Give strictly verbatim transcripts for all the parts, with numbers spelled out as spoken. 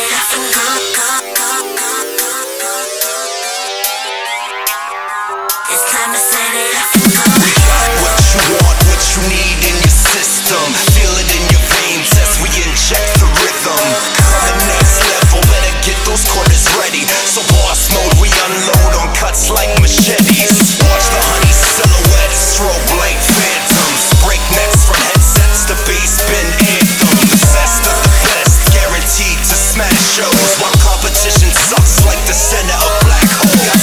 it up and go, go, go, go, go, go, go. It's time to set it up and go. We got what you want, what you need in your system. Feel it in your veins as we inject the rhythm. The next level, better get those corners ready. So boss mode, we unload on cuts like machetes. Watch the honey silhouette, strobe like phantoms. Breaknecks from headsets to bass bin anthems. The best of the best, guaranteed to smash shows. While competition sucks like the center of black holes.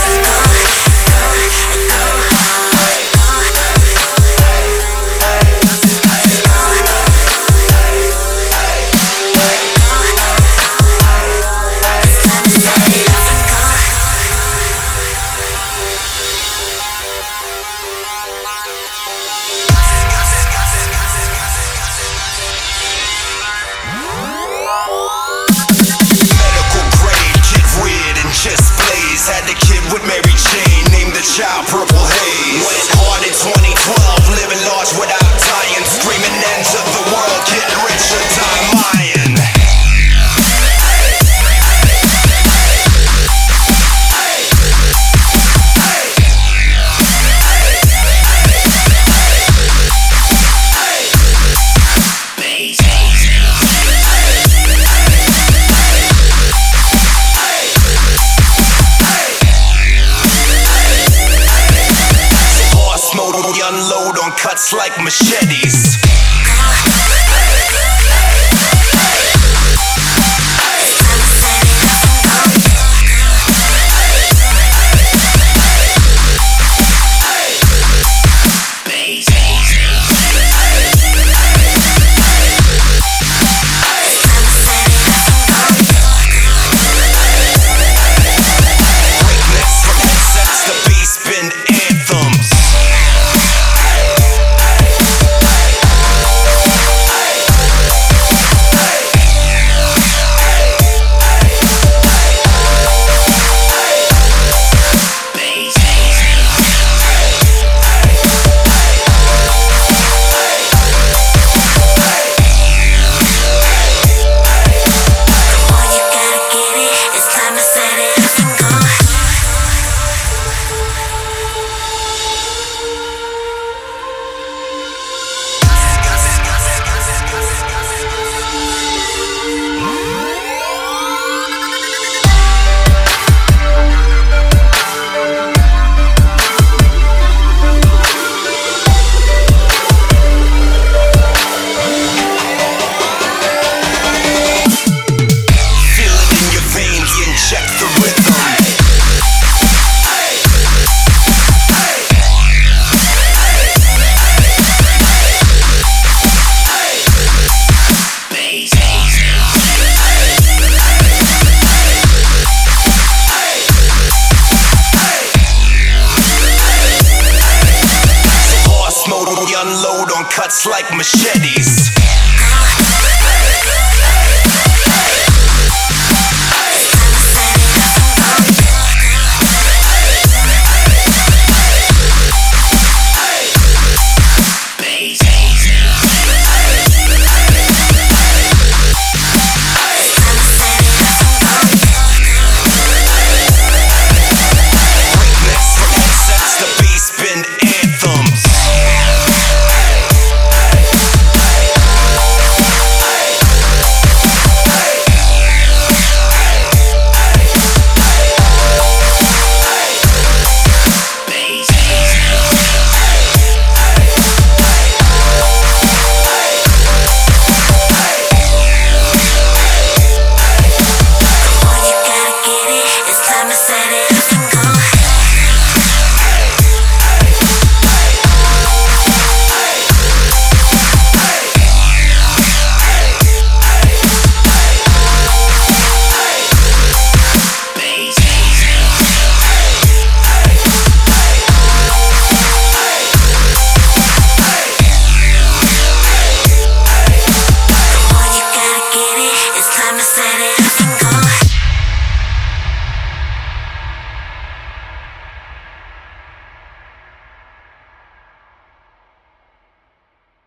Had the kid with Mary Jane, named the child Purple Haze. Went hard in twenty twelve, living large without dying. Screaming end of the world, get rich or die lying. Unload on cuts like machetes. Breaknecks from headsets to bass bin anthems. Unload on cuts like machetes.